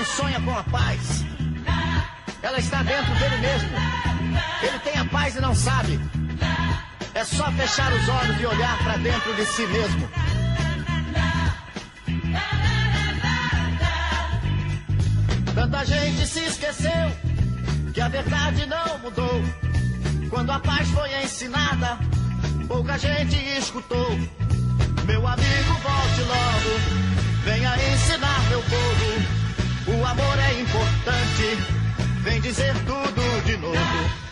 homem sonha com a paz, ela está dentro dele mesmo. Ele tem a paz e não sabe. É só fechar os olhos e olhar para dentro de si mesmo. Tanta gente se esqueceu que a verdade não mudou. Quando a paz foi ensinada, pouca gente escutou. Meu amigo, volte logo, venha ensinar meu povo. O amor é importante, vem dizer tudo de novo.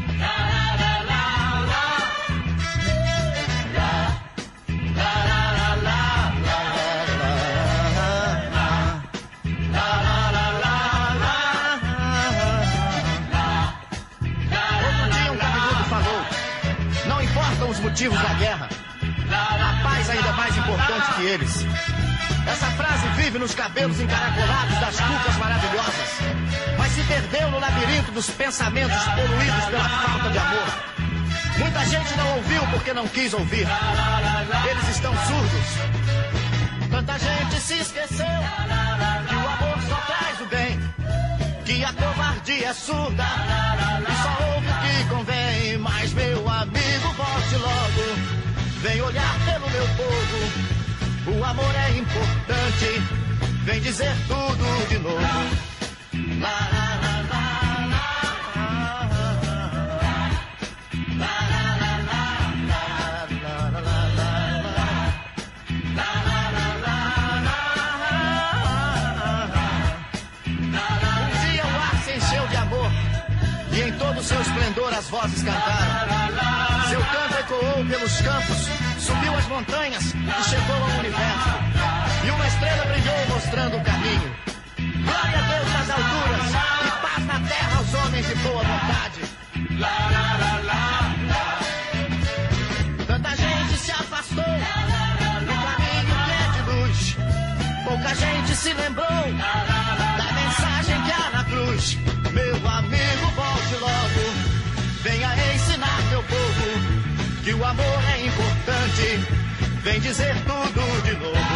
Os motivos da guerra, a paz ainda é mais importante que eles. Essa frase vive nos cabelos encaracolados das cucas maravilhosas, mas se perdeu no labirinto dos pensamentos poluídos pela falta de amor. Muita gente não ouviu porque não quis ouvir. Eles estão surdos. Tanta gente se esqueceu que o amor só traz o bem, que a covardia é surda e só ouve o que convém. Mas meu amigo, volte logo, vem olhar pelo meu povo. O amor é importante, vem dizer tudo de novo. Lá, lá, lá, lá, lá, lá, lá. Um dia o ar se encheu de amor e em todo o seu esplendor as vozes cantaram. Seu canto ecoou pelos campos, subiu as montanhas e chegou ao universo. E uma estrela brilhou mostrando o caminho. Glória a Deus nas alturas e paz na terra aos homens de boa vontade. Tanta gente se afastou do caminho que é de luz. Pouca gente se lembrou da mensagem que há na cruz. Meu amigo, volte logo, venha ensinar meu povo que o amor é importante, vem dizer tudo de novo.